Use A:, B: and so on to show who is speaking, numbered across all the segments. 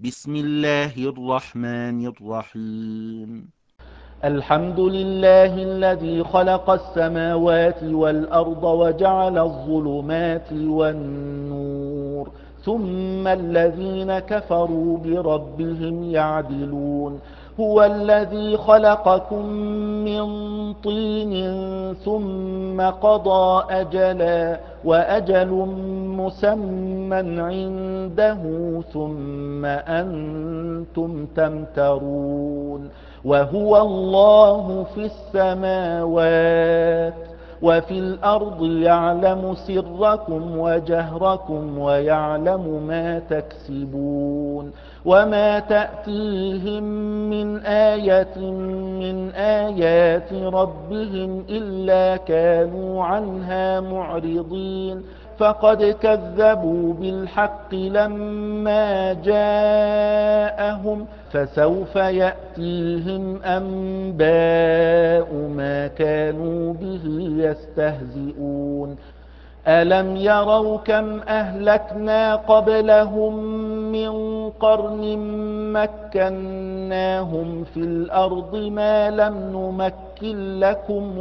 A: بسم الله الرحمن الرحيم.
B: الحمد لله الذي خلق السماوات والأرض وجعل الظلمات والنور ثم الذين كفروا بربهم يعدلون. هو الذي خلقكم من طين ثم قضى أجلا وأجل مسمى عنده ثم أنتم تمترون. وهو الله في السماوات وفي الأرض يعلم سركم وجهركم ويعلم ما تكسبون. وما تأتيهم من آية من آيات ربهم إلا كانوا عنها معرضين. فقد كذبوا بالحق لما جاءهم فسوف يأتيهم أنباء ما كانوا به يستهزئون. ألم يروا كم أهلكنا قبلهم من قرن مكناهم في الأرض ما لم نمكن لكم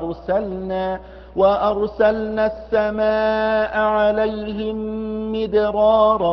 B: وأرسلنا السماء عليهم مدرارا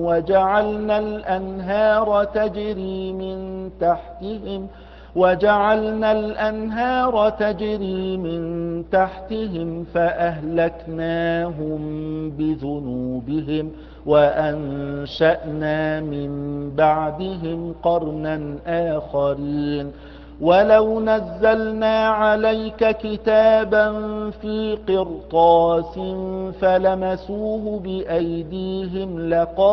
B: وجعلنا الأنهار تجري من تحتهم فأهلكناهم بذنوبهم وأنشأنا من بعدهم قرنا آخرين. ولو نزلنا عليك كتابا في قرطاس فلمسوه بأيديهم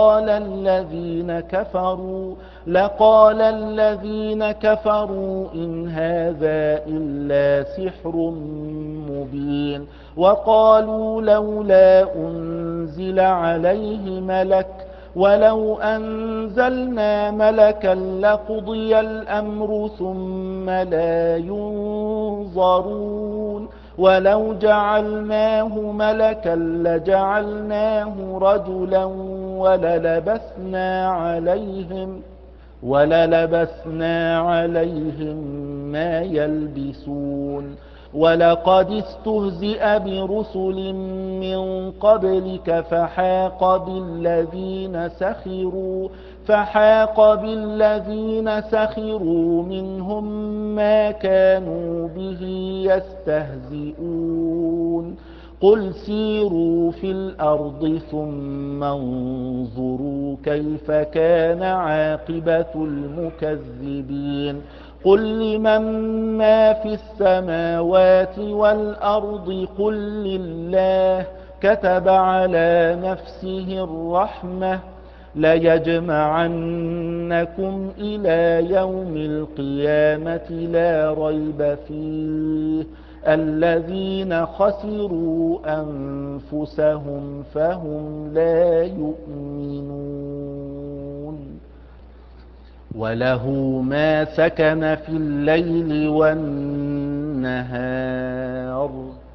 B: لقال الذين كفروا إن هذا إلا سحر مبين. وقالوا لولا أنزل عليه ملك ولو أنزلنا ملكا لقضي الأمر ثم لا ينظرون. ولو جعلناه ملكا لجعلناه رجلا وللبسنا عليهم ما يلبسون. ولقد استهزئ برسل من قبلك فحاق بالذين سخروا منهم ما كانوا به يستهزئون. قل سيروا في الأرض ثم انظروا كيف كان عاقبة المكذبين. قل لمن ما في السماوات والأرض قل لله كتب على نفسه الرحمة ليجمعنكم إلى يوم القيامة لا ريب فيه الذين خسروا أنفسهم فهم لا يؤمنون. وله ما سكن في الليل والنهار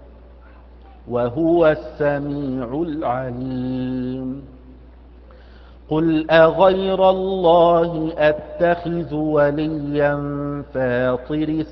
B: وهو السميع العليم. قل أغير الله أتخذ وليا فاطر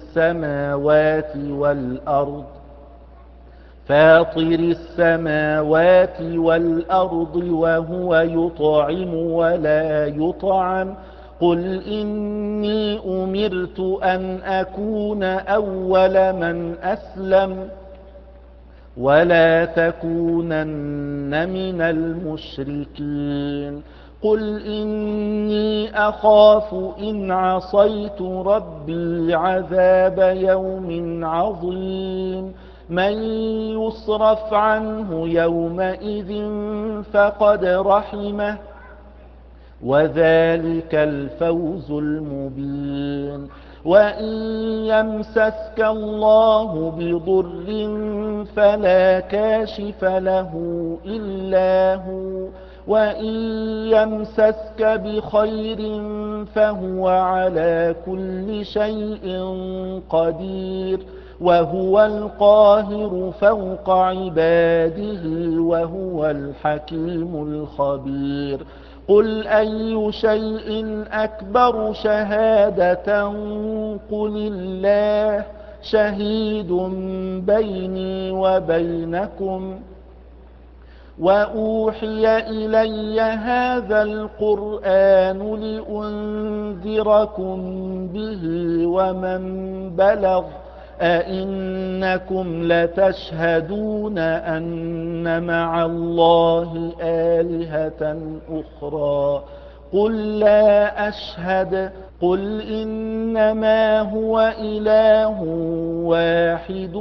B: السماوات والأرض وهو يطعم ولا يطعم. قل إني أمرت أن أكون أول من أسلم ولا تكونن من المشركين. قل إني أخاف إن عصيت ربي عذاب يوم عظيم. من يصرف عنه يومئذ فقد رحمه وذلك الفوز المبين. وإن يمسسك الله بضر فلا كاشف له إلا هو وإن يمسسك بخير فهو على كل شيء قدير. وهو القاهر فوق عباده وهو الحكيم الخبير. قل أي شيء أكبر شهادة قل الله شهيد بيني وبينكم وأوحي إلي هذا القرآن لأنذركم به ومن بلغ أئنكم لتشهدون أن مع الله آلهة أخرى قل لا أشهد قل إنما هو إله واحد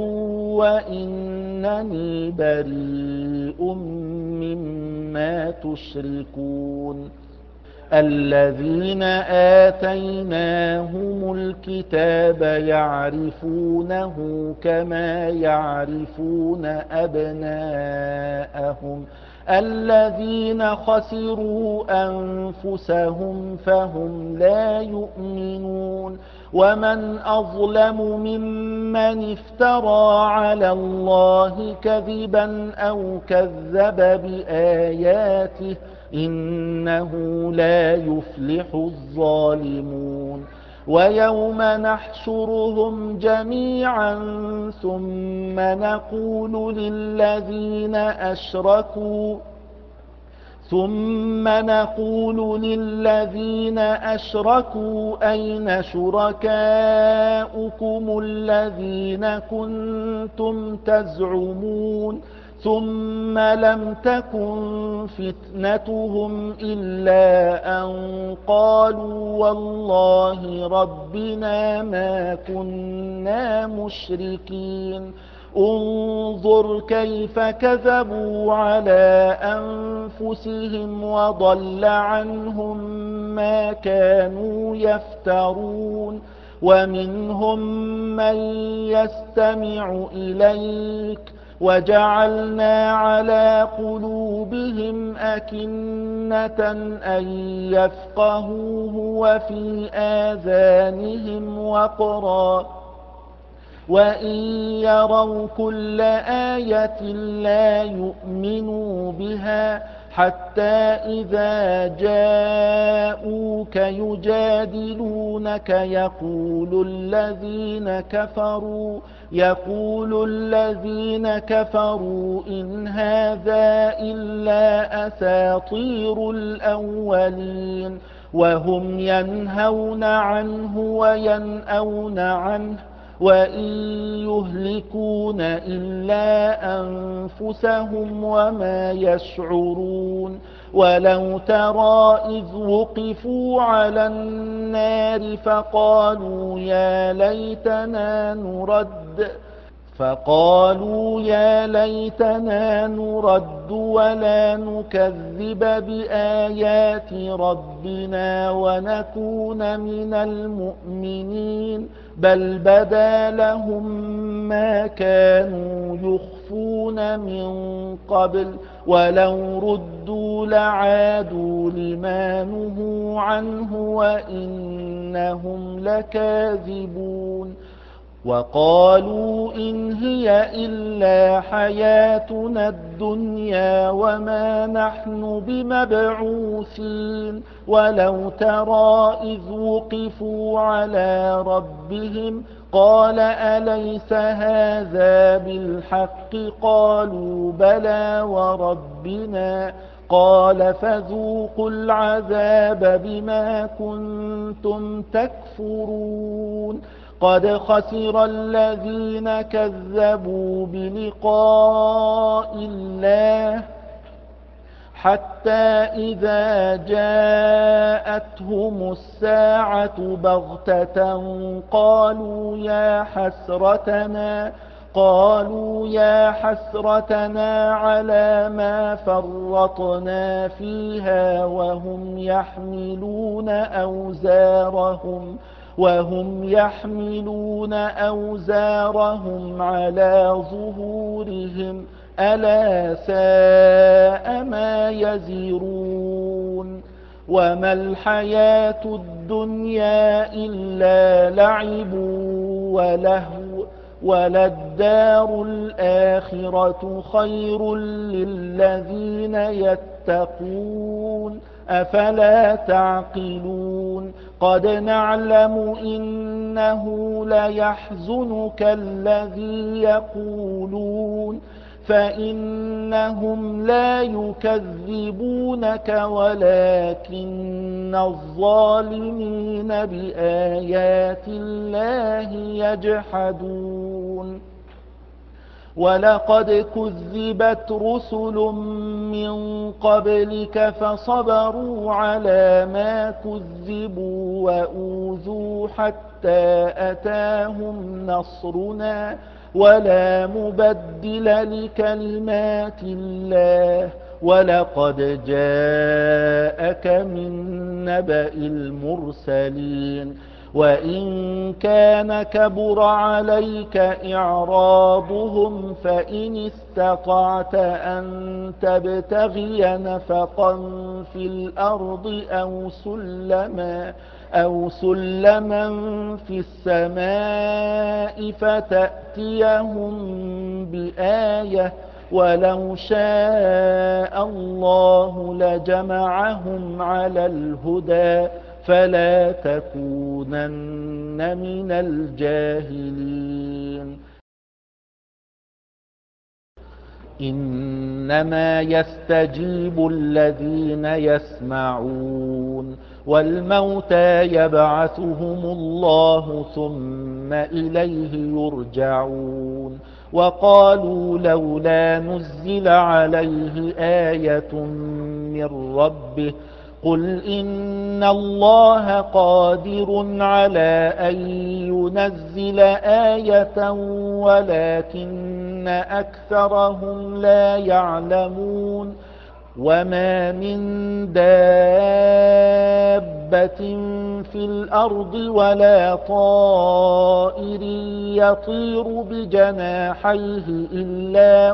B: وإنني بريء مما تشركون الذين آتيناهم الكتاب يعرفونه كما يعرفون أبناءهم الذين خسروا أنفسهم فهم لا يؤمنون ومن أظلم ممن افترى على الله كذبا أو كذب بآياته إنه لا يفلح الظالمون ويوم نحشرهم جميعا ثم نقول للذين أشركوا أين شركاؤكم الذين كنتم تزعمون ثم لم تكن فتنتهم إلا أن قالوا والله ربنا ما كنا مشركين انظر كيف كذبوا على أنفسهم وضل عنهم ما كانوا يفترون ومنهم من يستمع إليك وجعلنا على قلوبهم أكنة أن يفقهوه وفي آذانهم وقرا وإن يروا كل آية لا يؤمنوا بها حتى إذا جاءوك يجادلونك يقول الذين كفروا إن هذا إلا أساطير الأولين وهم ينهون عنه وينأون عنه وإن يهلكون إلا أنفسهم وما يشعرون ولو ترى إذ وقفوا على النار فقالوا يا ليتنا نرد ولا نكذب بآيات ربنا ونكون من المؤمنين بل بدا لهم ما كانوا يخفون من قبل ولو ردوا لعادوا لما نهوا عنه وإنهم لكاذبون وقالوا إن هي إلا حياتنا الدنيا وما نحن بمبعوثين ولو ترى إذ وقفوا على ربهم قال أليس هذا بالحق قالوا بلى وربنا قال فذوقوا العذاب بما كنتم تكفرون قد خسر الذين كذبوا بلقاء الله حتى إذا جاءتهم الساعة بغتة قالوا يا حسرتنا على ما فرطنا فيها وهم يحملون أوزارهم على ظهورهم ألا ساء ما يزرون وما الحياة الدنيا إلا لعب ولهو وللدار الآخرة خير للذين يتقون أفلا تعقلون قد نعلم إنه ليحزنك الذي يقولون فإنهم لا يكذبونك ولكن الظالمين بآيات الله يجحدون ولقد كذبت رسل من قبلك فصبروا على ما كذبوا وأوذوا حتى أتاهم نصرنا ولا مبدل لكلمات الله ولقد جاءك من نبأ المرسلين وإن كان كبر عليك إعراضهم فإن استطعت أن تبتغي نفقا في الأرض أو سلما في السماء فتأتيهم بآية ولو شاء الله لجمعهم على الهدى فلا تكونن من الجاهلين إنما يستجيب الذين يسمعون والموتى يبعثهم الله ثم إليه يرجعون وقالوا لولا نزل عليه آية من ربه قل إن الله قادر على أن ينزل آية ولكن أكثرهم لا يعلمون وما من دابة في الأرض ولا طائر يطير بجناحيه إلا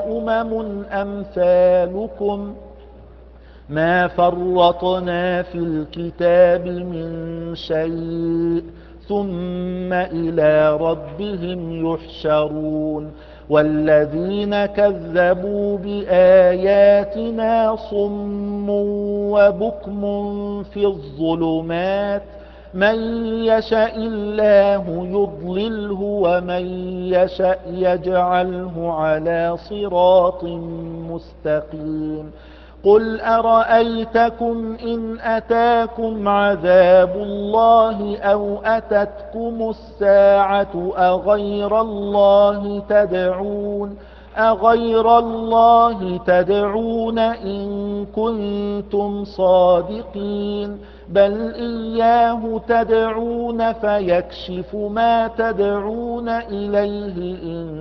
B: أمثالكم ما فرطنا في الكتاب من شيء ثم إلى ربهم يحشرون والذين كذبوا بآياتنا صم وبكم في الظلمات من يشاء الله يضلله ومن يشاء يجعله على صراط مستقيم قل أرأيتكم إن أتاكم عذاب الله أو أتتكم الساعة أغير الله تدعون إن كنتم صادقين بل إياه تدعون فيكشف ما تدعون إليه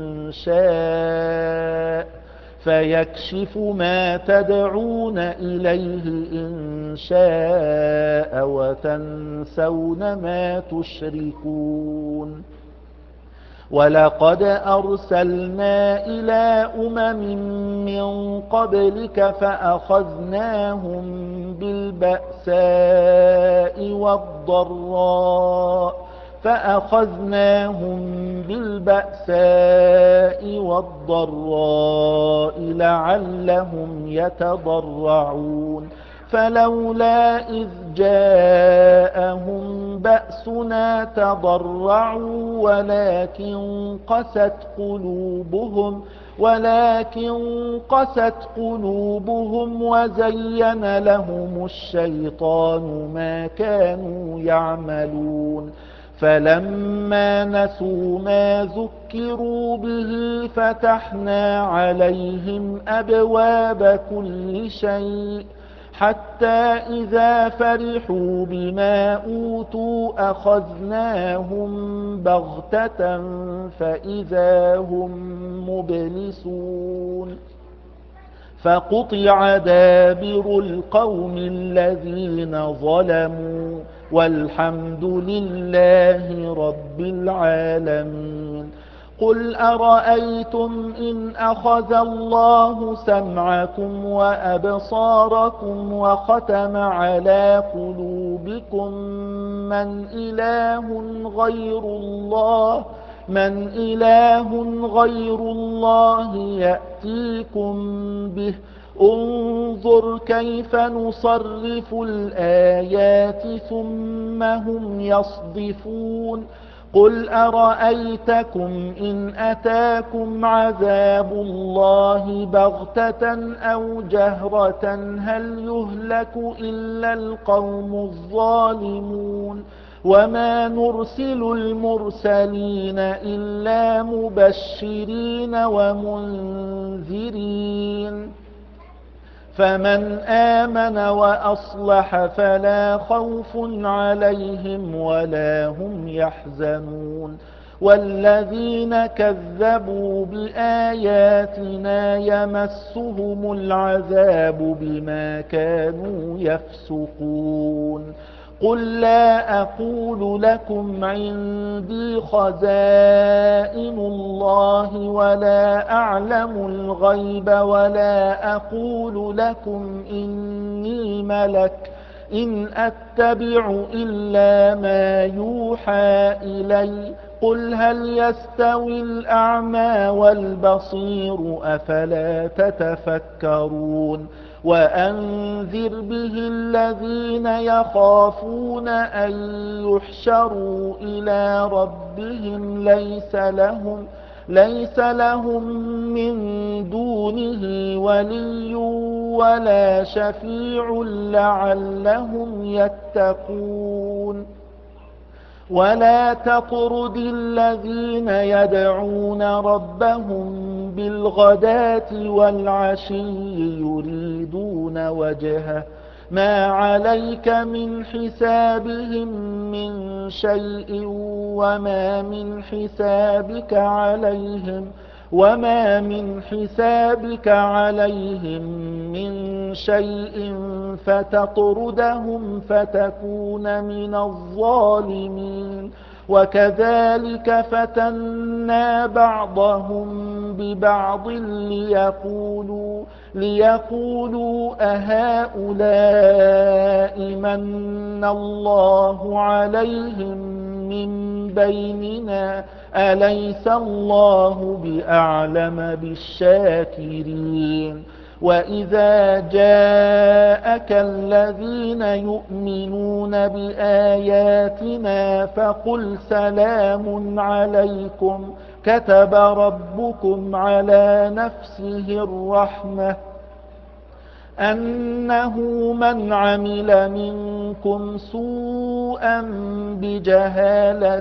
B: إن شاء وتنسون ما تشركون ولقد أرسلنا إلى من قبلك فأخذناهم بالبأساء لعلهم يتضرعون فلولا إذ جاءهم بأسنا تضرعوا ولكن قست قلوبهم وزين لهم الشيطان ما كانوا يعملون فلما نسوا ما ذكروا به فتحنا عليهم أبواب كل شيء حتى إذا فرحوا بما أوتوا أخذناهم بغتة فإذا هم مبلسون فقطع دابر القوم الذين ظلموا والحمد لله رب العالمين قل أرأيتم إن أخذ الله سمعكم وأبصاركم وختم على قلوبكم من إله غير الله يأتيكم به انظر كيف نصرف الآيات ثم هم يصدفون قل أرأيتكم إن أتاكم عذاب الله بغتة أو جهرة هل يهلك إلا القوم الظالمون وما نرسل المرسلين إلا مبشرين ومنذرين فمن آمن وأصلح فلا خوف عليهم ولا هم يحزنون والذين كذبوا بآياتنا يمسهم العذاب بما كانوا يفسقون قل لا أقول لكم عندي خزائن الله ولا أعلم الغيب ولا أقول لكم إني ملك إن أتبع إلا ما يوحى إلي قل هل يستوي الأعمى والبصير أفلا تتفكرون وأنذر به الذين يخافون أن يحشروا إلى ربهم ليس لهم من دونه ولي ولا شفيع لعلهم يتقون ولا تطرد الذين يدعون ربهم بالغداة والعشي يريدون وجهه ما عليك من حسابهم من شيء وما من حسابك عليهم من شيء فتطردهم فتكون من الظالمين وكذلك فتنا بعضهم ببعض ليقولوا أهؤلاء من الله عليهم من بيننا أليس الله بأعلم بالشاكرين وإذا جاءك الذين يؤمنون بآياتنا فقل سلام عليكم كتب ربكم على نفسه الرحمة أنه من عمل منكم سوءا بجهالة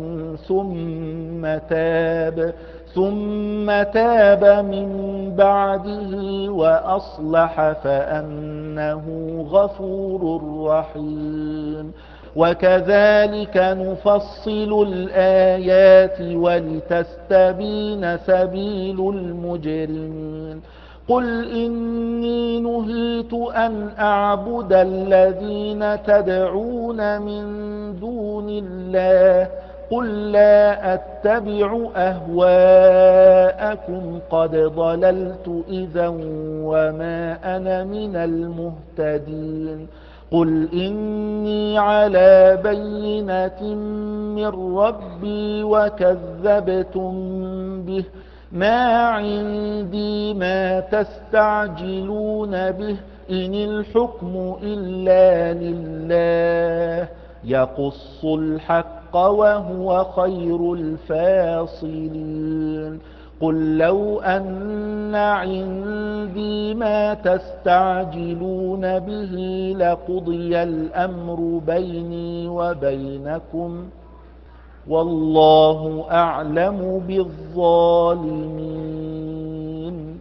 B: ثم تاب من بعده وأصلح فأنه غفور رحيم وكذلك نفصل الآيات ولتستبين سبيل المجرمين قل إني نهيت أن أعبد الذين تدعون من دون الله قل لا أتبع أهواءكم قد ضللت إذا وما أنا من المهتدين قل إني على بينة من ربي وكذبتم به ما عندي ما تستعجلون به إن الحكم إلا لله يقص الحق وهو خير الفاصلين قل لو أن عندي ما تستعجلون به لقضي الأمر بيني وبينكم والله أعلم بالظالمين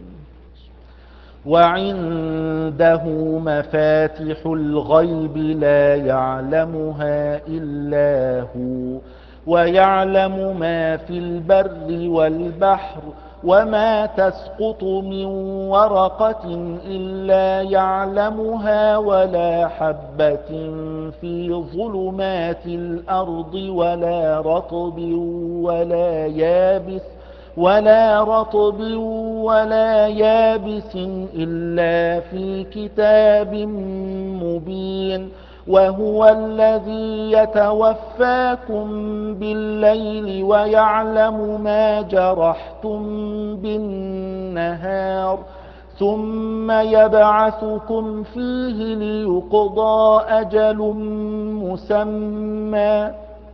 B: وعنده مفاتح الغيب لا يعلمها إلا هو ويعلم ما في البر والبحر وما تسقط من ورقة إلا يعلمها ولا حبة في ظلمات الأرض ولا رطب ولا يابس إلا في كتاب مبين وهو الذي يتوفاكم بالليل ويعلم ما جرحتم بالنهار ثم يبعثكم فيه ليقضى أجل مسمى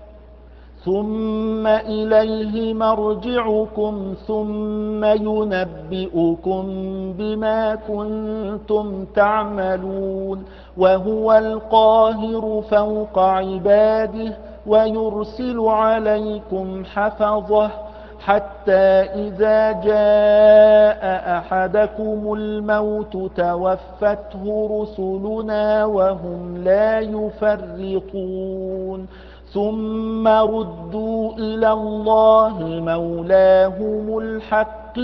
B: ثم إليه مرجعكم ثم ينبئكم بما كنتم تعملون وهو القاهر فوق عباده ويرسل عليكم حفظه حتى إذا جاء أحدكم الموت توفته رسلنا وهم لا يفرطون ثم ردوا إلى الله مولاهم الحق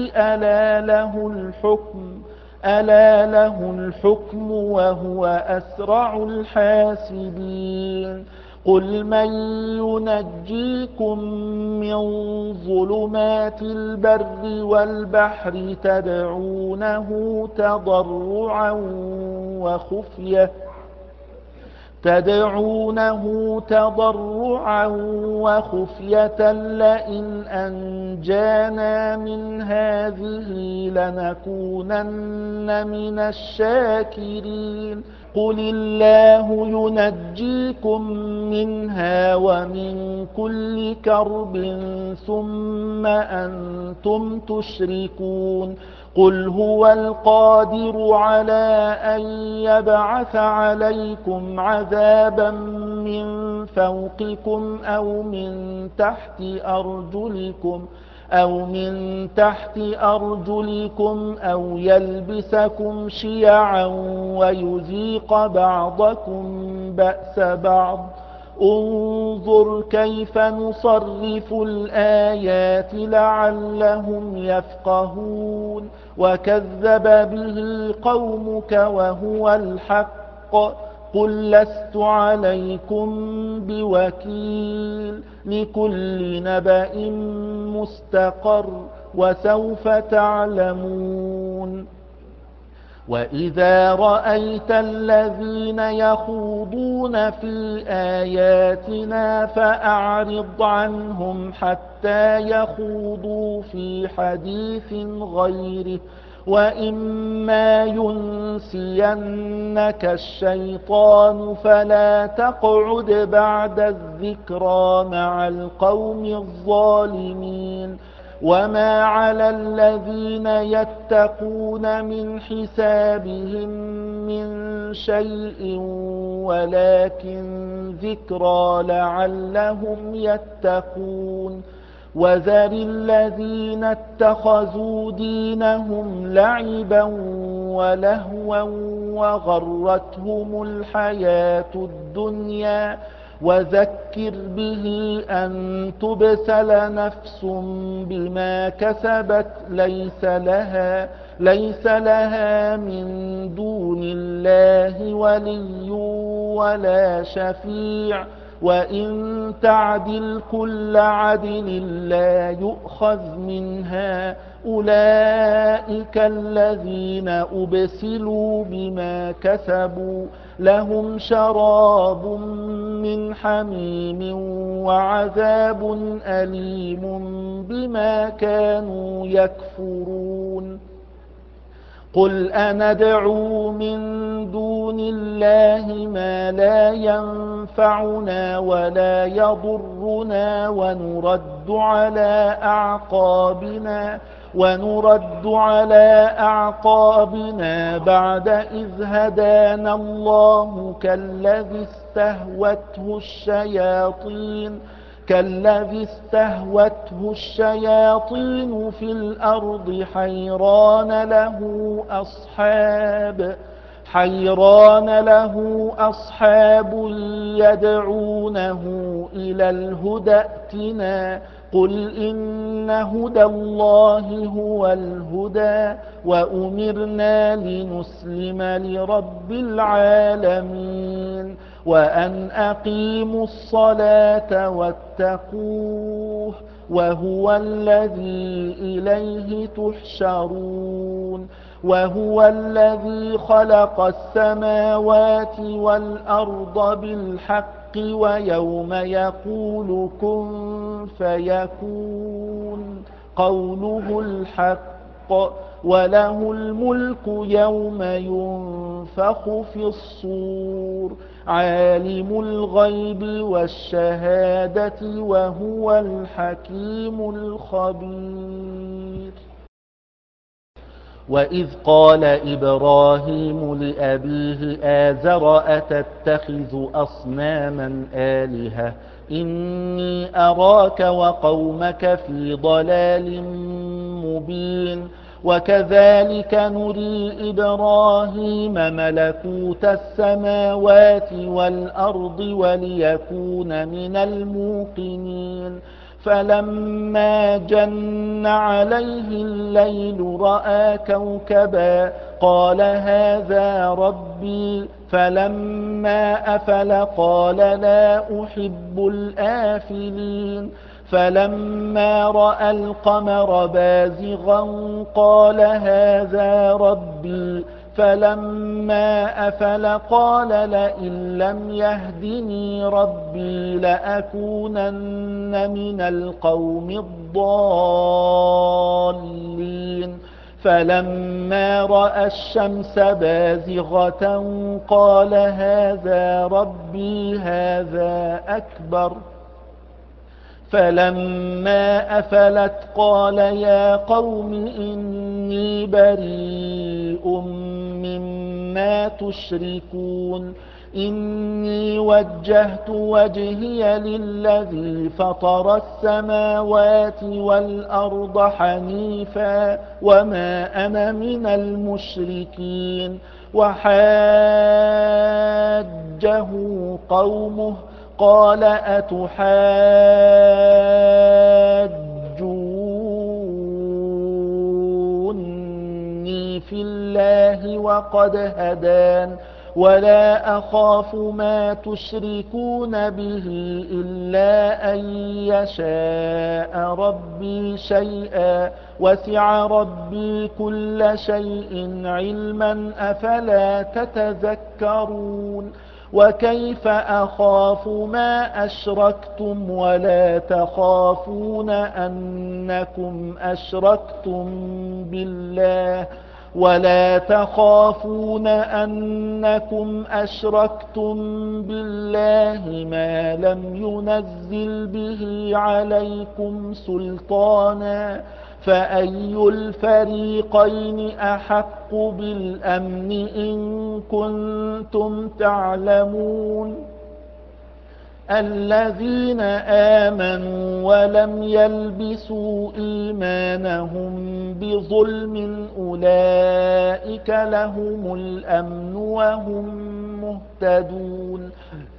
B: ألا له الحكم وهو أسرع الحاسبين قل من ينجيكم من ظلمات البر والبحر تدعونه تضرعا وخفية لئن أنجانا من هذه لنكونن من الشاكرين قل الله ينجيكم منها ومن كل كرب ثم أنتم تشركون قل هو القادر على أن يبعث عليكم عذابا من فوقكم أو من تحت أرجلكم أو يلبسكم شيعا ويذيق بعضكم بأس بعض انظر كيف نصرف الآيات لعلهم يفقهون وكذب به قومك وهو الحق قل لست عليكم بوكيل لكل نبأ مستقر وسوف تعلمون وإذا رأيت الذين يخوضون في آياتنا فأعرض عنهم حتى يخوضوا في حديث غيره وإما ينسينك الشيطان فلا تقعد بعد الذكرى مع القوم الظالمين وما على الذين يتقون من حسابهم من شيء ولكن ذكرى لعلهم يتقون وذر الذين اتخذوا دينهم لعبا ولهوا وغرتهم الحياة الدنيا وذكر به أن تبسل نفس بما كسبت ليس لها من دون الله ولي ولا شفيع وإن تعدل كل عدل لا يؤخذ منها أولئك الذين أبسلوا بما كسبوا لهم شراب من حميم وعذاب أليم بما كانوا يكفرون قل أندعو من دون الله ما لا ينفعنا ولا يضرنا ونرد على أعقابنا بعد إذ هدانا الله كالذي استهوته الشياطين في الأرض حيران له أصحاب يدعونه إلى الهدى ائتنا قل إن هدى الله هو الهدى وأمرنا لنسلم لرب العالمين وأن أقيموا الصلاة واتقوه وهو الذي إليه تحشرون وهو الذي خلق السماوات والأرض بالحق ويوم يقول كن فيكون قوله الحق وله الملك يوم ينفخ في الصور عالم الغيب والشهادة وهو الحكيم الخبير. وإذ قال إبراهيم لأبيه آزر أتتخذ أصناما آلهة إني أراك وقومك في ضلال مبين وكذلك نري إبراهيم ملكوت السماوات والأرض وليكون من الموقنين فلما جن عليه الليل رأى كوكبا قال هذا ربي فلما أفل قال لا أحب الآفلين فلما رأى القمر بازغا قال هذا ربي فلما أفل قال لئن لم يهدني ربي لأكونن من القوم الضالين فلما رأى الشمس بازغة قال هذا ربي هذا أكبر فلما أفلت قال يا قوم إني بريء مما تشركون إني وجهت وجهي للذي فطر السماوات والأرض حنيفا وما أنا من المشركين وحاجه قومه قال أتحاجوني في الله وقد هدان ولا أخاف ما تشركون به إلا أن يشاء ربي شيئا وسع ربي كل شيء علما أفلا تتذكرون وكيف أخاف ما أشركتم ولا تخافون أنكم أشركتم بالله ما لم ينزل به عليكم سلطانا فأي الفريقين أحق بالأمن إن كنتم تعلمون الذين آمنوا ولم يلبسوا إيمانهم بظلم أولئك لهم الأمن وهم مهتدون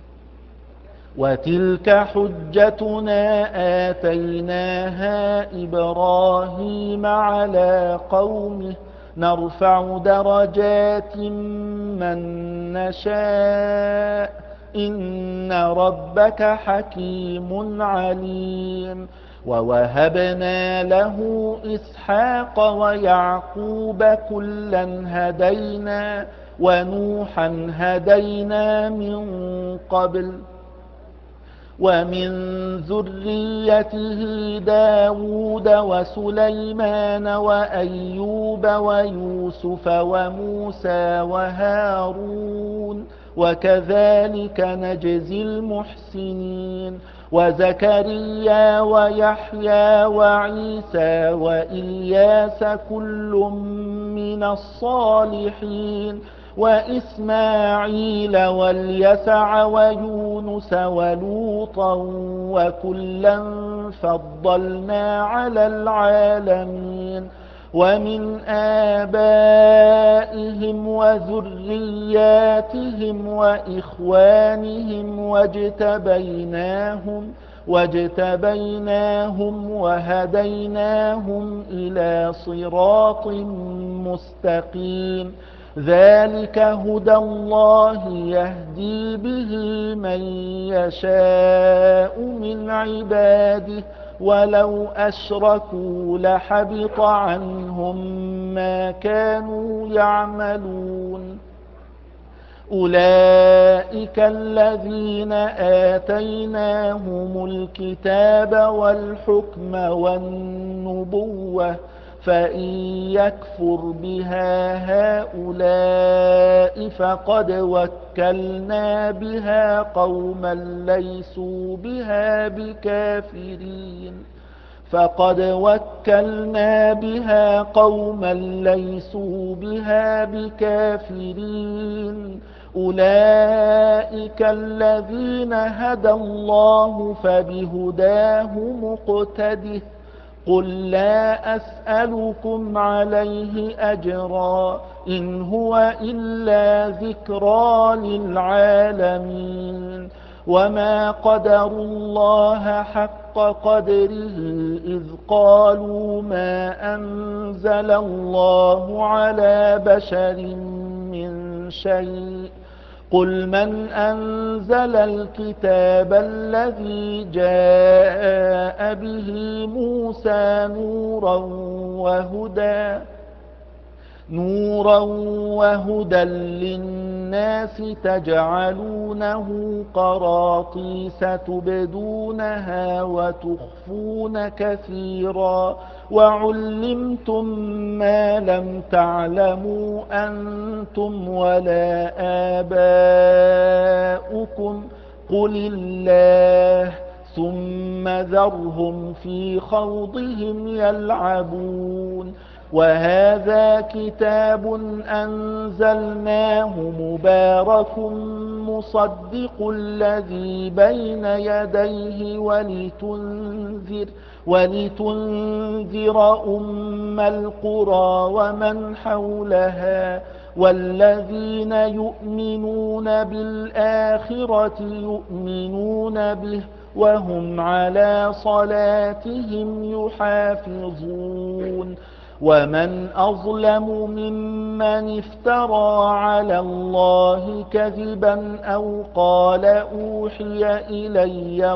B: وتلك حجتنا آتيناها إبراهيم على قومه نرفع درجات من نشاء إن ربك حكيم عليم ووهبنا له إسحاق ويعقوب كلا هدينا ونوحا هدينا من قبل ومن ذريته داود وسليمان وأيوب ويوسف وموسى وهارون وكذلك نجزي المحسنين وزكريا ويحيى وعيسى وإلياس كل من الصالحين وإسماعيل واليسع ويونس ولوطا وكلا فضلنا على العالمين ومن آبائهم وذرياتهم وإخوانهم واجتبيناهم وهديناهم إلى صراط مستقيم ذلك هدى الله يهدي به من يشاء من عباده ولو أشركوا لحبط عنهم ما كانوا يعملون أولئك الذين آتيناهم الكتاب والحكم والنبوة فإن يكفر بها هؤلاء فقد وكلنا بها قوما ليسوا بها بكافرين أولئك الذين هدى الله فبهداه مقتده قل لا أسألكم عليه أجرا إن هو إلا ذكرى للعالمين وما قدروا الله حق قدره إذ قالوا ما أنزل الله على بشر من شيء قل من أنزل الكتاب الذي جاء به موسى نورا وهدى للناس تجعلونه قراطيس تبدونها وتخفون كثيرا وعلمتم ما لم تعلموا أنتم ولا آباؤكم قل الله ثم ذرهم في خوضهم يلعبون وهذا كتاب أنزلناه مبارك مصدق الذي بين يديه ولتنذر أم القرى ومن حولها والذين يؤمنون بالآخرة يؤمنون به وهم على صلاتهم يحافظون ومن أظلم ممن افترى على الله كذبا أو قال أوحي إلي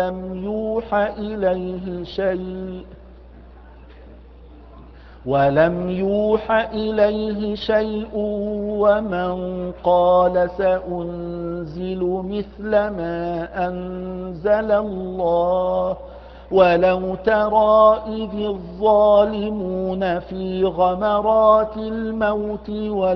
B: ولم يوح إليه شيء ومن قال سأنزل مثل ما أنزل الله ولو ترى إذ الظالمون في غمرات الموت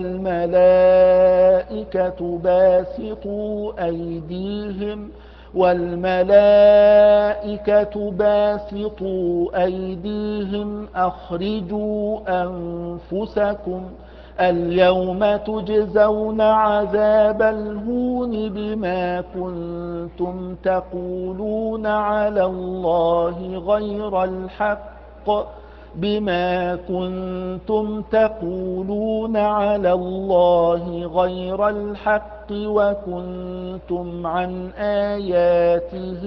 B: والملائكة باسطوا أيديهم أخرجوا أنفسكم اليوم تجزون عذاب الهون بما كنتم تقولون على الله غير الحق وكنتم عن آياته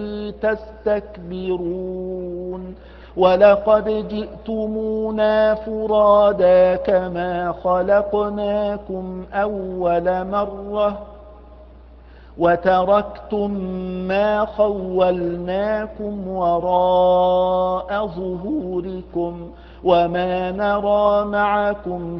B: تستكبرون ولقد جئتمونا فرادا كما خلقناكم أول مرة وتركتم ما خولناكم وراء ظهوركم وما نرى معكم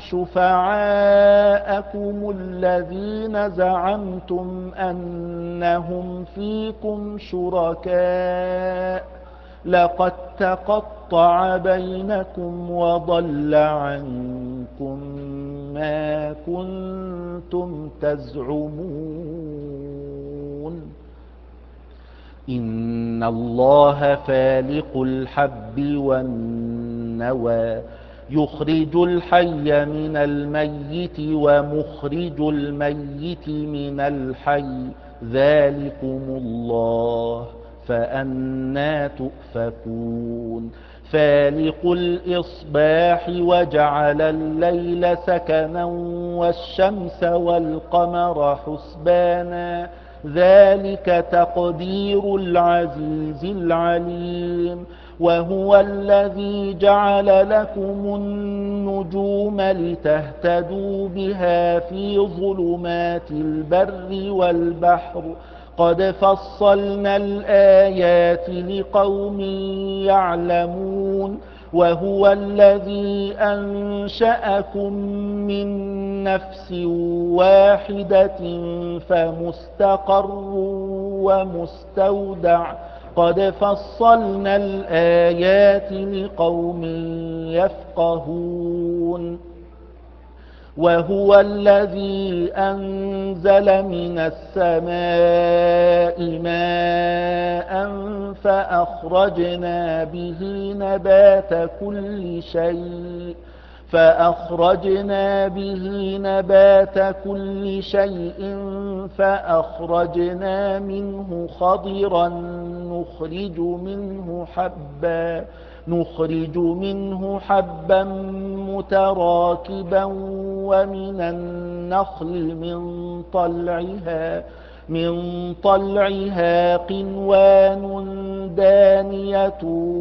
B: شفعاءكم الذين زعمتم أنهم فيكم شركاء لقد تقطع بينكم وضل عنكم ما كنتم تزعمون إن الله فالق الحب والنوى يخرج الحي من الميت ومخرج الميت من الحي ذلكم الله فأنى تؤفكون فالق الإصباح وجعل الليل سكنا والشمس والقمر حسبانا ذلك تقدير العزيز العليم وهو الذي جعل لكم النجوم لتهتدوا بها في ظلمات البر والبحر قد فصلنا الآيات لقوم يعلمون وهو الذي أنشأكم من نفس واحدة فمستقر قد فصلنا الآيات لقوم يفقهون وهو الذي أنزل من السماء ماء فأخرجنا به نبات كل شيء فأخرجنا منه خضرا نخرج منه حبا متراكبا ومن النخل من طلعها قنوان دانية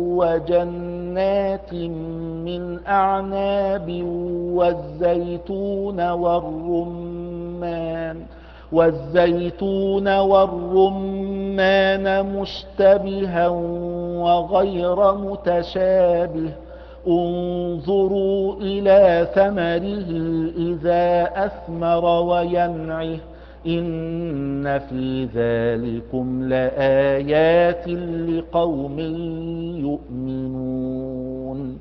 B: وجنات من أعناب والزيتون والرمان مشتبها وغير متشابه انظروا إلى ثمره إذا أثمر وينعه إن في ذلكم لآيات لقوم يؤمنون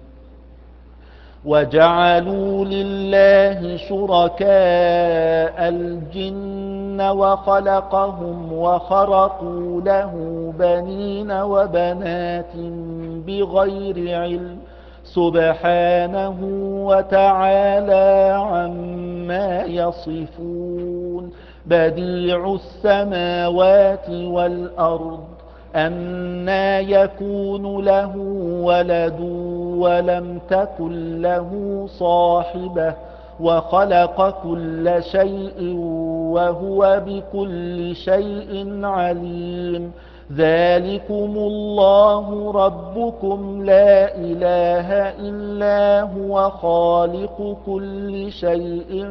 B: وجعلوا لله شركاء الجن وخلقهم وخرقوا له بنين وبنات بغير علم سبحانه وتعالى عما يصفون بديع السماوات والأرض أنى يكون له ولد ولم تكن له صاحبة وخلق كل شيء وهو بكل شيء عليم ذلكم الله ربكم لا إله إلا هو خالق كل شيء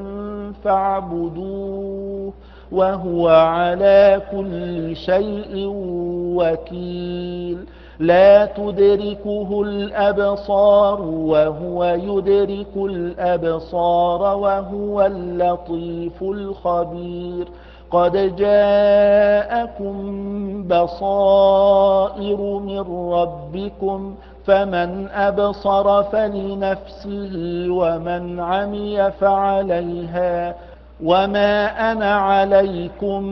B: فاعبدوه وهو على كل شيء وكيل لا تدركه الأبصار وهو يدرك الأبصار وهو اللطيف الخبير قد جاءكم بصائر من ربكم فمن أبصر فلنفسه ومن عمي فعليها وما أنا عليكم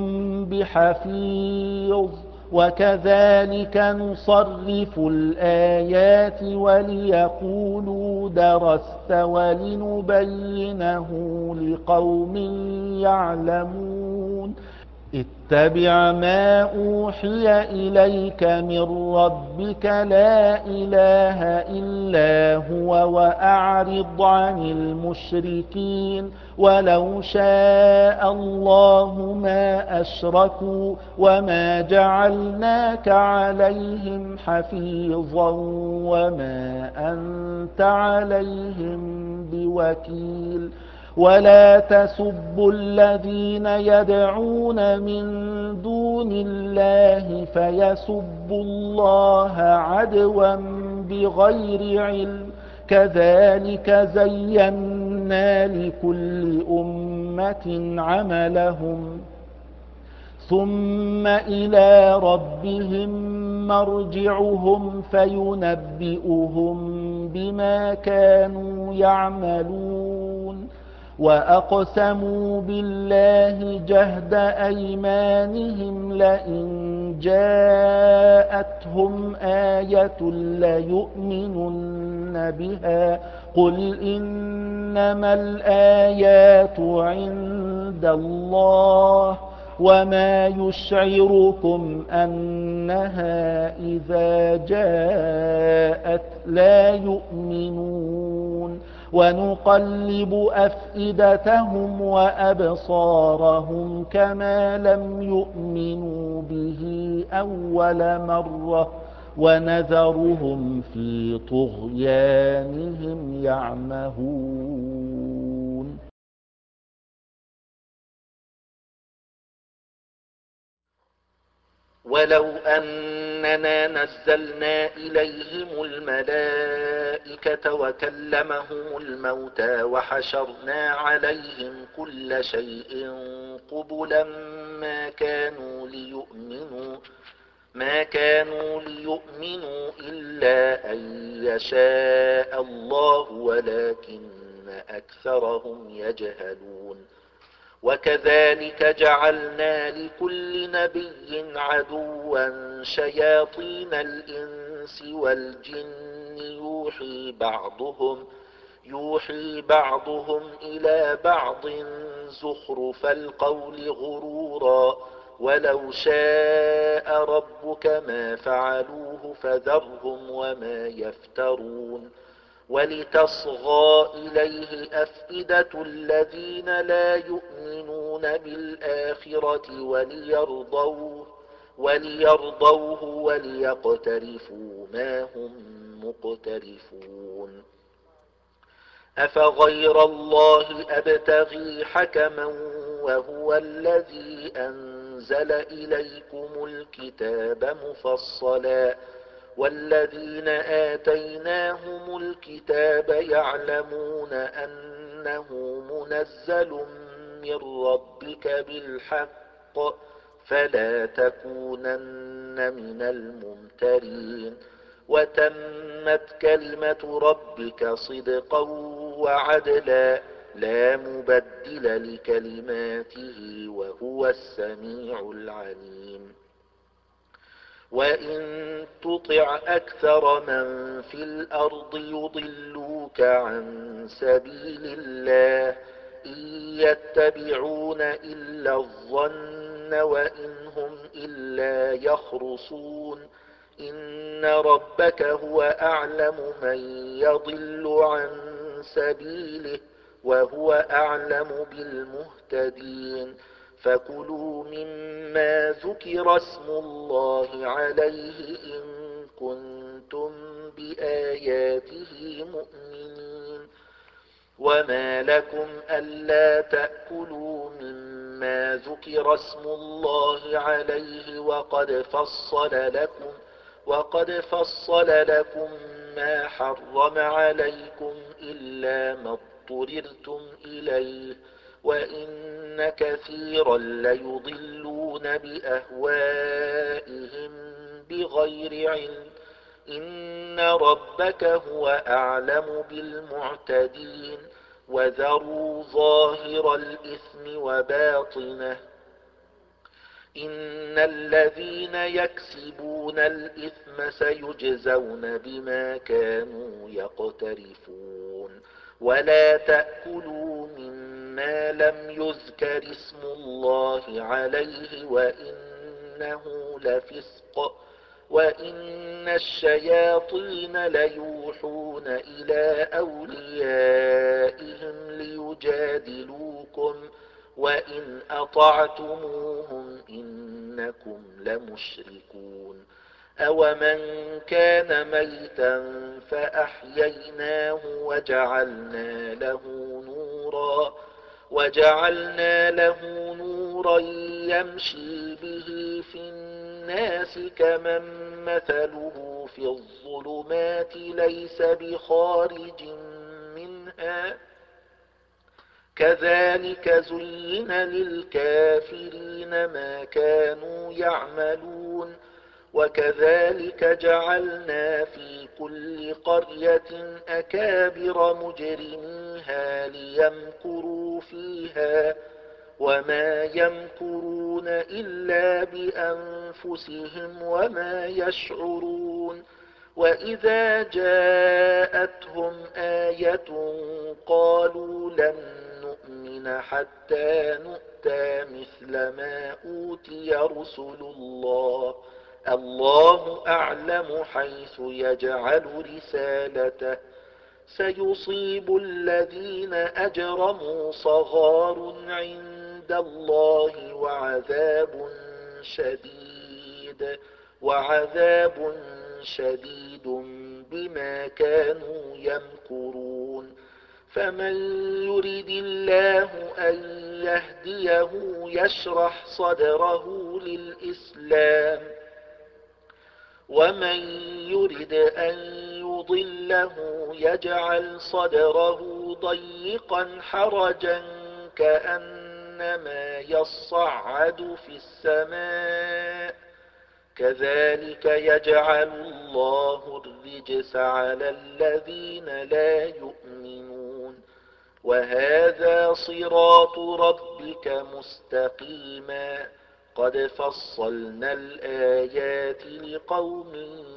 B: بحفيظ وكذلك نصرف الآيات وليقولوا درست ولنبينه لقوم يعلمون اتبع ما أوحي إليك من ربك لا إله إلا هو وأعرض عن المشركين ولو شاء الله ما أشركوا وما جعلناك عليهم حفيظا وما أنت عليهم بوكيل ولا تسبوا الذين يدعون من دون الله فيسبوا الله عدوا بغير علم كذلك زينا لكل أمة عملهم ثم إلى ربهم مرجعهم فينبئهم بما كانوا يعملون وأقسموا بالله جهد أيمانهم لئن جاءتهم آية ليؤمنن بها قل إنما الآيات عند الله وما يشعركم أنها إذا جاءت لا يؤمنون ونقلب أفئدتهم وأبصارهم كما لم يؤمنوا به أول مرة ونذرهم في طغيانهم يعمهون ولو أننا نزلنا إليهم الملائكة وكلمهم الموتى وحشرنا عليهم كل شيء قبلا ما كانوا ليؤمنوا ما كانوا ليؤمنوا إلا أن يشاء الله ولكن أكثرهم يجهلون. وكذلك جعلنا لكل نبي عدوا شياطين الإنس والجن يوحي بعضهم إلى بعض زخرف القول غرورا ولو شاء ربك ما فعلوه فذرهم وما يفترون. ولتصغى إليه أفئدة الذين لا يؤمنون بالآخرة وليرضوه وليقترفوا ما هم مقترفون. أفغير الله أبتغي حكما وهو الذي أنزل إليكم الكتاب مفصلا والذين آتيناهم الكتاب يعلمون أنه منزل من ربك بالحق فلا تكونن من الممترين. وتمت كلمة ربك صدقا وعدلا لا مبدل لكلماته وهو السميع العليم. وإن تطع أكثر من في الأرض يضلوك عن سبيل الله إن يتبعون إلا الظن وإن هم إلا يخرصون. إن ربك هو أعلم من يضل عن سبيله وهو أعلم بالمهتدين. فكلوا مما ذكر اسم الله عليه إن كنتم بآياته مؤمنين. وما لكم ألا تأكلوا مما ذكر اسم الله عليه وقد فصل لكم ما حرم عليكم إلا ما اضطررتم إليه وإن كثيرا ليضلون بأهوائهم بغير علم. إن ربك هو أعلم بالمعتدين. وذروا ظاهر الإثم وباطنه إن الذين يكسبون الإثم سيجزون بما كانوا يقترفون. ولا تأكلوا مما لم يذكر اسم الله عليه وإنه لفسق وإن الشياطين ليوحون إلى أوليائهم ليجادلوكم وإن أطعتموهم إنكم لمشركون. أومن كان ميتا فأحييناه وجعلنا له نورا يمشي به في الناس كمن مثله في الظلمات ليس بخارج منها كذلك زين للكافرين ما كانوا يعملون. وكذلك جعلنا في كل قرية أكابر مجرميها ليمكروا فيها وما يمكرون إلا بأنفسهم وما يشعرون. وإذا جاءتهم آية قالوا لن نؤمن حتى نؤتى مثل ما أوتي رسل الله أعلم حيث يجعل رسالته سيصيب الذين أجرموا صغار عند الله وعذاب شديد بما كانوا يمكرون. فمن يرد الله أن يهديه يشرح صدره للإسلام ومن يرد أن يضله يجعل صدره ضيقا حرجا كأنما يصعد في السماء كذلك يجعل الله الرجس على الذين لا يؤمنون وهذا صراط ربك مستقيما قد فصلنا الآيات لقوم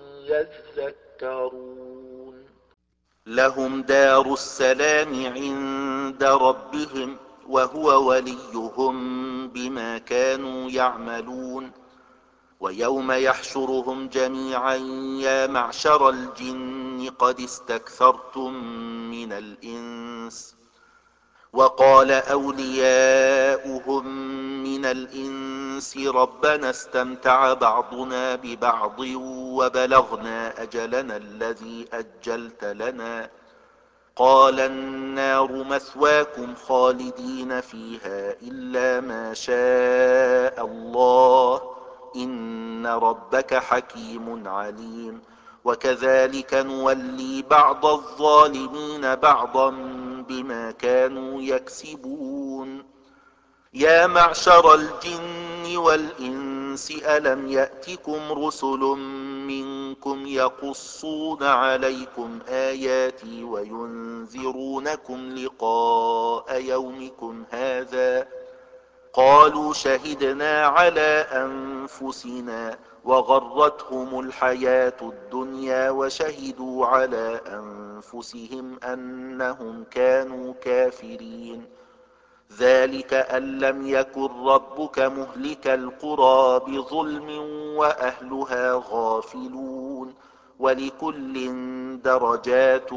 B: يذكرون
A: لهم دار السلام عند ربهم وهو وليهم بما كانوا يعملون ويوم يحشرهم جميعا يا معشر الجن قد استكثرتم من الإنس وقال أولياؤهم من الإنس ربنا استمتع بعضنا ببعض وبلغنا أجلنا الذي أجلت لنا قال النار مثواكم خالدين فيها إلا ما شاء الله إن ربك حكيم عليم وكذلك نولي بعض الظالمين بعضا بما كانوا يكسبون يا معشر الجن والإنس ألم يأتكم رسل منكم يقصون عليكم آياتي وينذرونكم لقاء يومكم هذا قالوا شهدنا على أنفسنا وغرتهم الحياة الدنيا وشهدوا على أنفسهم أنهم كانوا كافرين ذلك أن لم يكن ربك مهلك القرى بظلم وأهلها غافلون ولكل درجات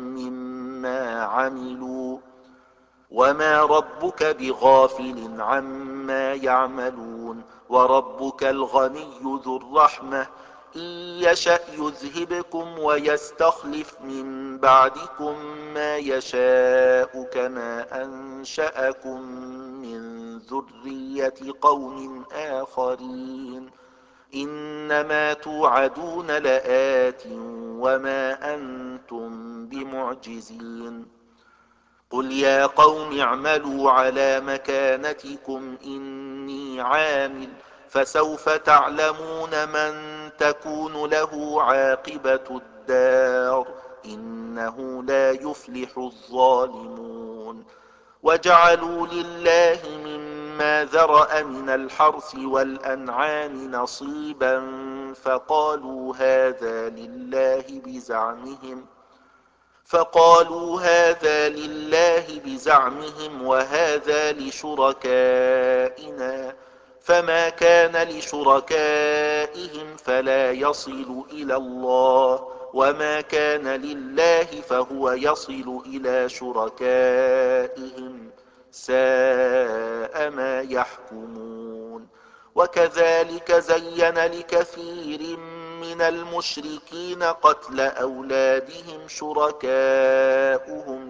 A: مما عملوا وما ربك بغافل عما يعملون وربك الغني ذو الرحمة إن يشأ يذهبكم ويستخلف من بعدكم ما يشاء كما أنشأكم من ذرية قوم آخرين إنما توعدون لآت وما أنتم بمعجزين قل يا قوم اعملوا على مكانتكم إني عامل فسوف تعلمون من تكون له عاقبة الدار إنه لا يفلح الظالمون وجعلوا لله مما ذرأ من الحرث والأنعام نصيبا فقالوا هذا لله بزعمهم وهذا لشركائنا فما كان لشركائهم فلا يصل إلى الله وما كان لله فهو يصل إلى شركائهم ساء ما يحكمون وكذلك زين لكثير من المشركين قتل أولادهم شركاؤهم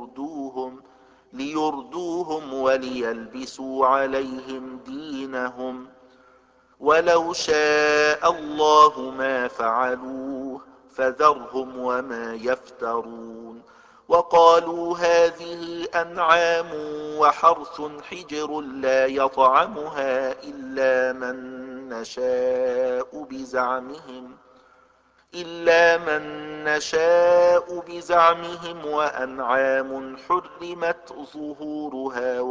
A: ليردوهم وليلبسوا عليهم دينهم ولو شاء الله ما فعلوه فذرهم وما يفترون وقالوا هذه أنعام وحرث حجر لا يطعمها إلا من نشاء بزعمهم وأنعام حرمت ظهورها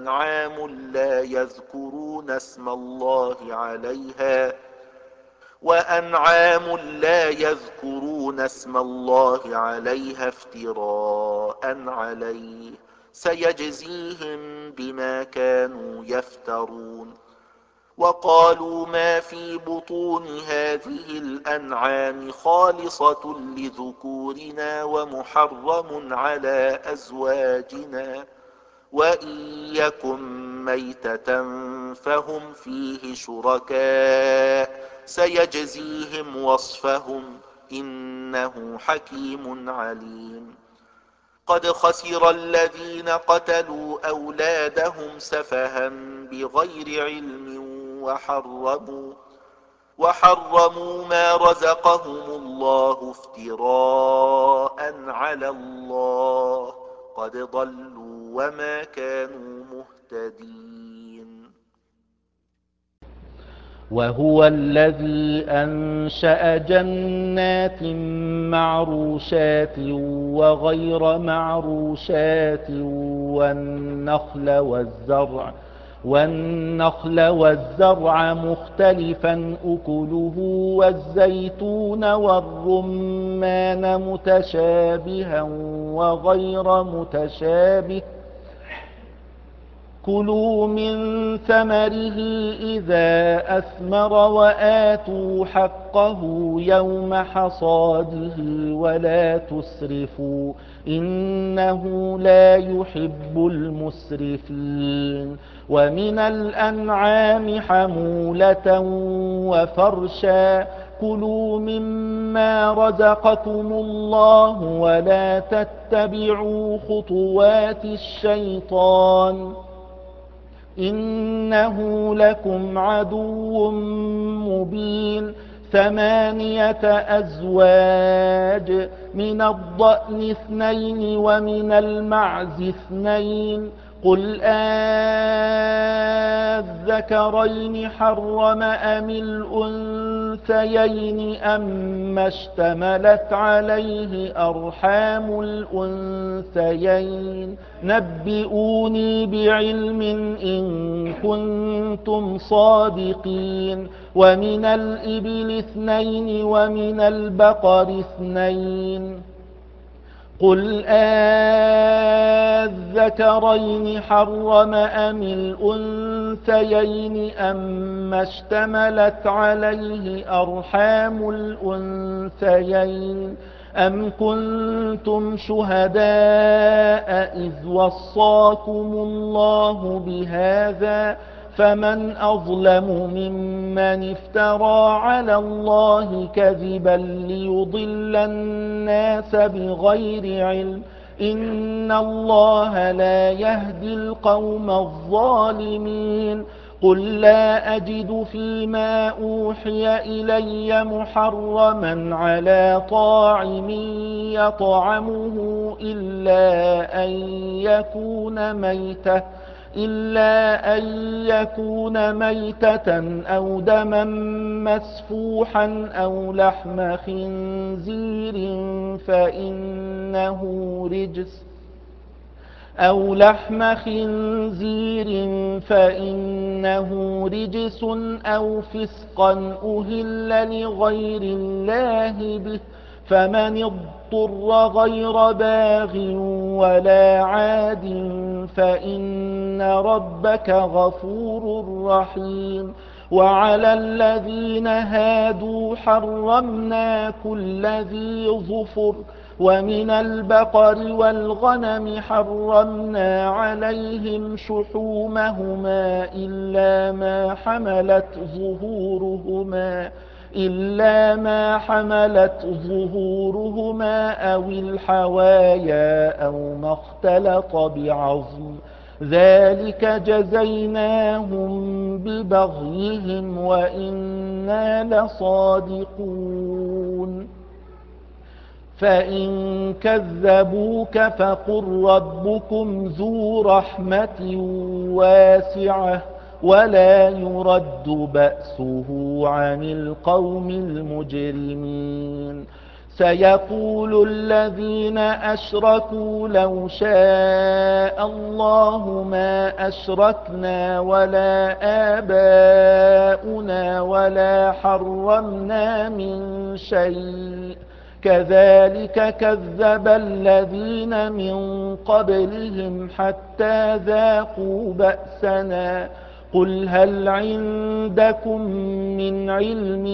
A: وأنعام لا يذكرون اسم الله عليها افتراء عليه سيجزيهم بما كانوا يفترون وقالوا ما في بطون هذه الأنعام خالصة لذكورنا ومحرم على أزواجنا وإن يكن ميتة فهم فيه شركاء سيجزيهم وصفهم إنه حكيم عليم قد خسر الذين قتلوا أولادهم سفها بغير علم وحرموا ما رزقهم الله افتراء على الله قد ضلوا وما كانوا مهتدين
B: وهو الذي أنشأ جنات معروشات وغير معروشات والنخل والزرع مختلفا أكله والزيتون والرمان متشابها وغير متشابه كلوا من ثمره إذا أثمر وآتوا حقه يوم حصاده ولا تسرفوا إنه لا يحب المسرفين ومن الأنعام حمولة وفرشا كلوا مما رزقكم الله ولا تتبعوا خطوات الشيطان إنه لكم عدو مبين 8 أزواج من الضأن 2 ومن المعز 2 قل الذكرين حرم أم الأنثيين أما اشتملت عليه أرحام الأنثيين نبئوني بعلم إن كنتم صادقين ومن الإبل 2 ومن البقر 2 قل الذكرين حرم أم الأنثيين أما اشتملت عليه أرحام الأنثيين أم كنتم شهداء إذ وصاكم الله بهذا فمن أظلم ممن افترى على الله كذبا ليضل الناس بغير علم إن الله لا يهدي القوم الظالمين قل لا أجد فيما أوحي إلي محرما على طاعم يطعمه إلا أن يكون ميتة أو دما مسفوحا أو لحم خنزير فإنه رجس أو فسقا أهل لغير الله به فمن اضطر غير باغ ولا عاد فإن ربك غفور رحيم وعلى الذين هادوا حرمنا كل ذي ظفر ومن البقر والغنم حرمنا عليهم شحومهما إلا ما حملت ظهورهما أو الحوايا أو ما اختلط بعظم ذلك جزيناهم ببغيهم وإنا لصادقون فإن كذبوك فقل ربكم ذو رحمة واسعة ولا يرد بأسه عن القوم المجرمين سيقول الذين أشركوا لو شاء الله ما أشركنا ولا آباؤنا ولا حرمنا من شيء كذلك كذب الذين من قبلهم حتى ذاقوا بأسنا قل هل عندكم من علم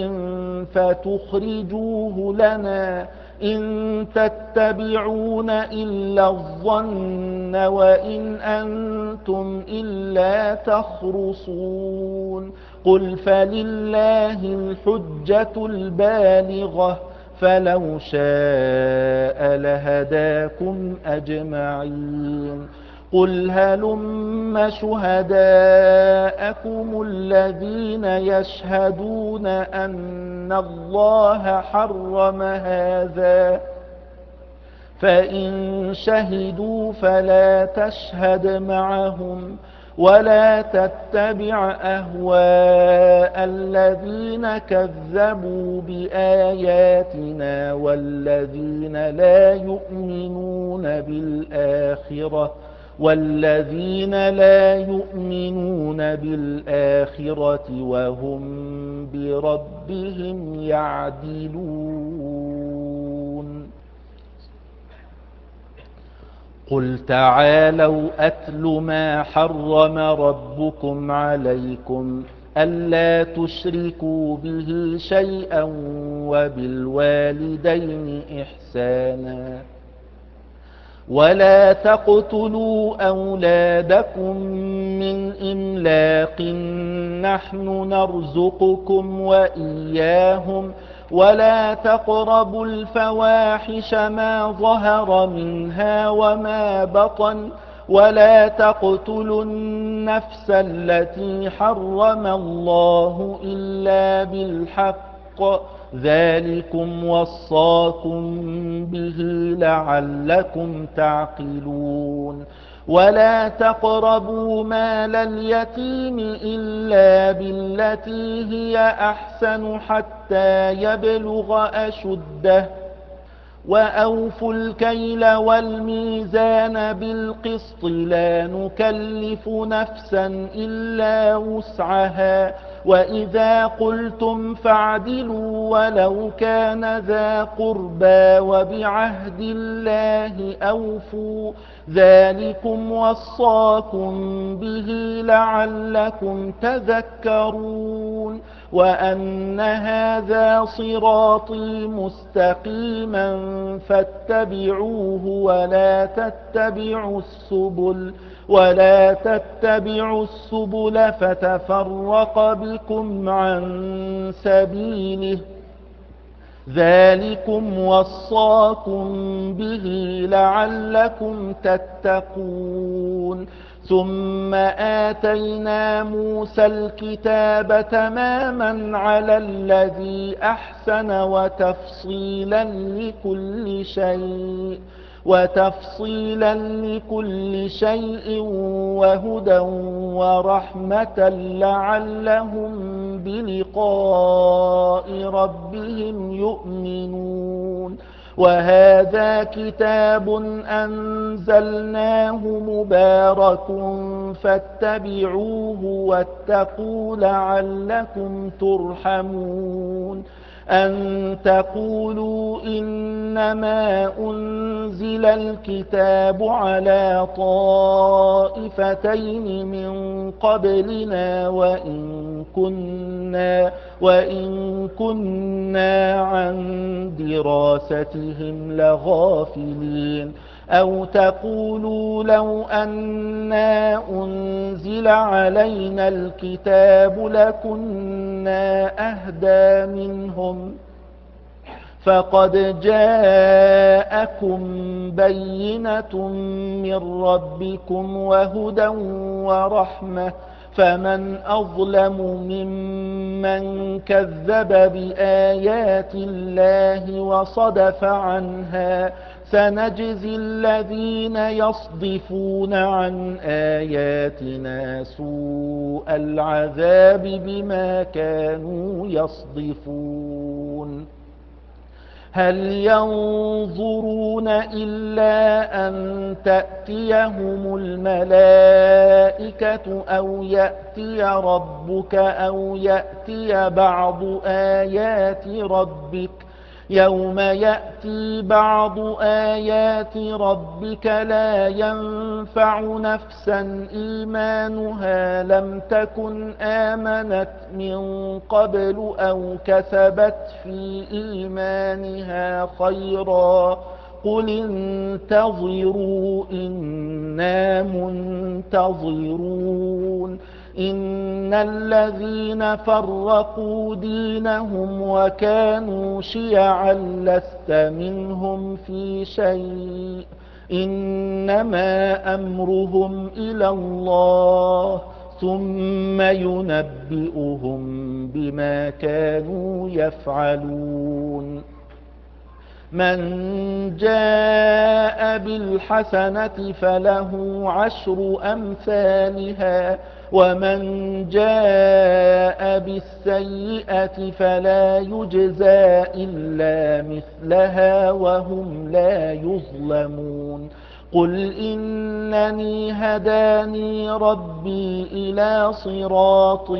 B: فتخرجوه لنا إن تتبعون إلا الظن وإن أنتم إلا تخرصون قل فلله الحجة البالغة فلو شاء لهداكم أجمعين قل هلم شهداءكم الذين يشهدون أن الله حرم هذا فإن شهدوا فلا تشهد معهم ولا تتبع أهواء الذين كذبوا بآياتنا والذين لا يؤمنون بالآخرة وهم بربهم يعدلون. قل تعالوا أتل ما حرم ربكم عليكم ألا تشركوا به شيئا وبالوالدين إحسانا ولا تقتلوا أولادكم من إملاق نحن نرزقكم وإياهم ولا تقربوا الفواحش ما ظهر منها وما بطن ولا تقتلوا النفس التي حرم الله إلا بالحق ذلكم وصاكم به لعلكم تعقلون. ولا تقربوا مال اليتيم إلا بالتي هي أحسن حتى يبلغ أشده وأوفوا الكيل والميزان بالقسط لا نكلف نفسا إلا وسعها وإذا قلتم فاعدلوا ولو كان ذا قربى وبعهد الله أوفوا ذلكم وصاكم به لعلكم تذكرون. وأن هذا صراطي مستقيما فاتبعوه ولا تتبعوا السبل فتفرق بكم عن سبيله ذلكم وصاكم به لعلكم تتقون. ثم آتينا موسى الكتاب تماما على الذي أحسن وتفصيلا لكل شيء وهدى ورحمة لعلهم بلقاء ربهم يؤمنون. وهذا كتاب أنزلناه مبارك فاتبعوه واتقوا لعلكم ترحمون. أن تقولوا إنما أنزل الكتاب على طائفتين من قبلنا وإن كنا عن دراستهم لغافلين. أو تقولوا لو أنا أنزل علينا الكتاب لكنا أهدى منهم فقد جاءكم بينة من ربكم وهدى ورحمة فمن أظلم ممن كذب بآيات الله وصدف عنها سنجزي الذين يصدفون عن آياتنا سوء العذاب بما كانوا يصدفون. هل ينظرون إلا أن تأتيهم الملائكة أو يأتي ربك أو يأتي بعض آيات ربك يوم يأتي بعض آيات ربك لا ينفع نفسا إيمانها لم تكن آمنت من قبل أو كسبت في إيمانها خيرا قل انتظروا إنا منتظرون. إن الذين فرقوا دينهم وكانوا شيعا لست منهم في شيء إنما أمرهم إلى الله ثم ينبئهم بما كانوا يفعلون. من جاء بالحسنة فله 10 أمثالها ومن جاء بالسيئة فلا يجزى إلا مثلها وهم لا يظلمون قل إنني هداني ربي إلى صراط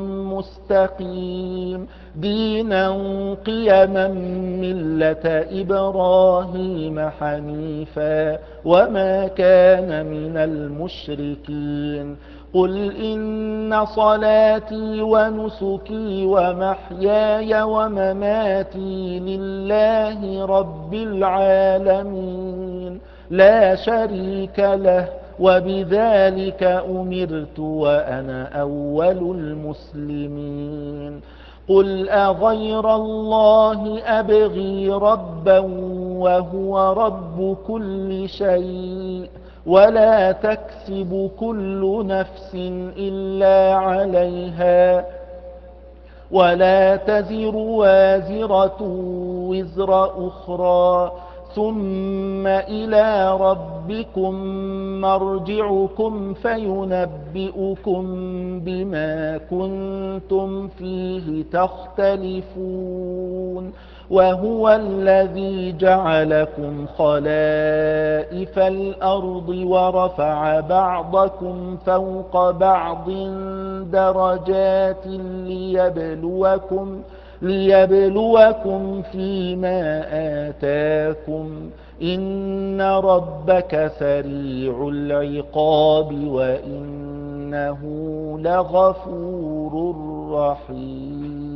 B: مستقيم دينا قيما ملة إبراهيم حنيفا وما كان من المشركين قل إن صلاتي ونسكي ومحياي ومماتي لله رب العالمين لا شريك له وبذلك أمرت وأنا أول المسلمين قل أغير الله أبغي ربا وهو رب كل شيء ولا تكسب كل نفس إلا عليها ولا تزر وازرة وزر أخرى ثم إلى ربكم مرجعكم فينبئكم بما كنتم فيه تختلفون وهو الذي جعلكم خلائف الأرض ورفع بعضكم فوق بعض درجات ليبلوكم فيما آتاكم إن ربك سريع العقاب وإنه لغفور رحيم